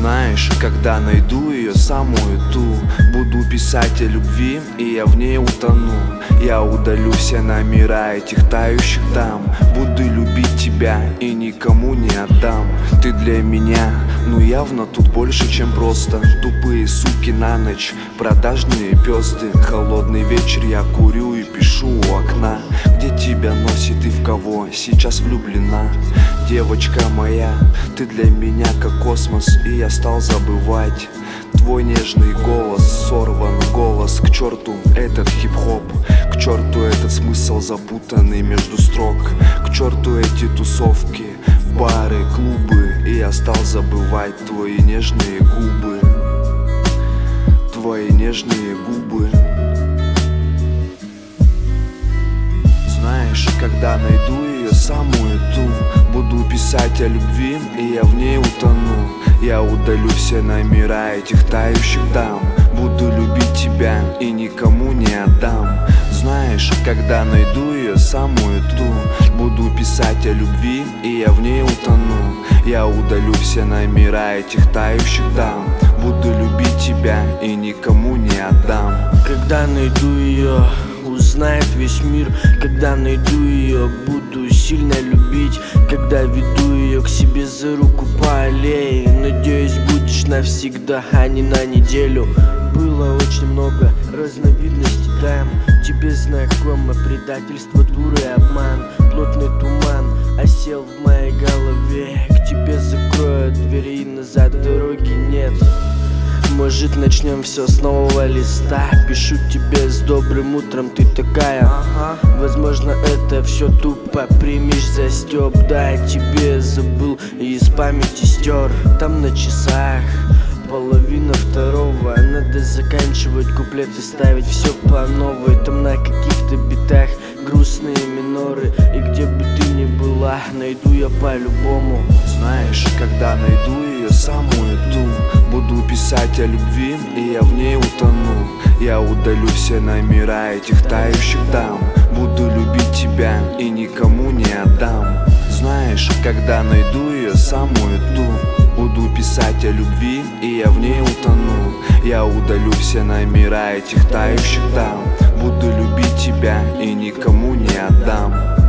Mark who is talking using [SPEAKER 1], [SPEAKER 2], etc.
[SPEAKER 1] Знаешь, когда найду ее самую ту, буду писать о любви, и я в ней утону. Я удалю все номера этих тающих дам, буду любить тебя и никому не отдам. Ты для меня, ну явно тут больше, чем просто тупые суки на ночь, продажные пёзды. Холодный вечер, я курю и пишу у окна. Где тебя носит и в кого сейчас влюблена? Девочка моя, ты для меня как космос, и я стал забывать твой нежный голос. Сорван голос, к черту этот хип-хоп, к черту этот смысл запутанный между строк, к черту эти тусовки, бары, клубы, и я стал забывать твои нежные губы, твои нежные губы. Знаешь, когда найду ее самую ту, буду писать о любви, и я в ней утону. Я удалю все номера этих тающих дам, буду любить тебя и никому не отдам. Знаешь, когда найду ее самую ту, буду писать о любви, и я в ней утону. Я удалю все номера этих тающих дам, буду любить тебя и никому не отдам.
[SPEAKER 2] Когда найду ее, узнает весь мир. Когда найду ее, буду сильно любить. Когда веду ее к себе за руку по аллее, надеюсь, будешь навсегда, а не на неделю. Было очень много разновидностей тайм. Тебе знакомо предательство, дуры, обман. Плотный туман осел в моей голове. К тебе закроют двери и назад дороги нет. Может, начнем все с нового листа. Пишу тебе с добрым утром, ты такая. Возможно, это все тупо, примешь за стёб. Да, я тебе забыл и из памяти стер. Там на часах 1:30. Надо заканчивать куплеты, ставить все по новой. Там на каких-то битах грустные миноры. И где бы ты ни была, найду я по-любому.
[SPEAKER 1] Знаешь, когда найду ее самую ту, буду писать о любви, и я в ней утону. Я удалю все номера этих тающих дам, буду любить тебя и никому не отдам. Знаешь, когда найду ее самую ту, буду писать о любви, и я в ней утону. Я удалю все номера этих тающих дам, буду любить тебя и никому не отдам.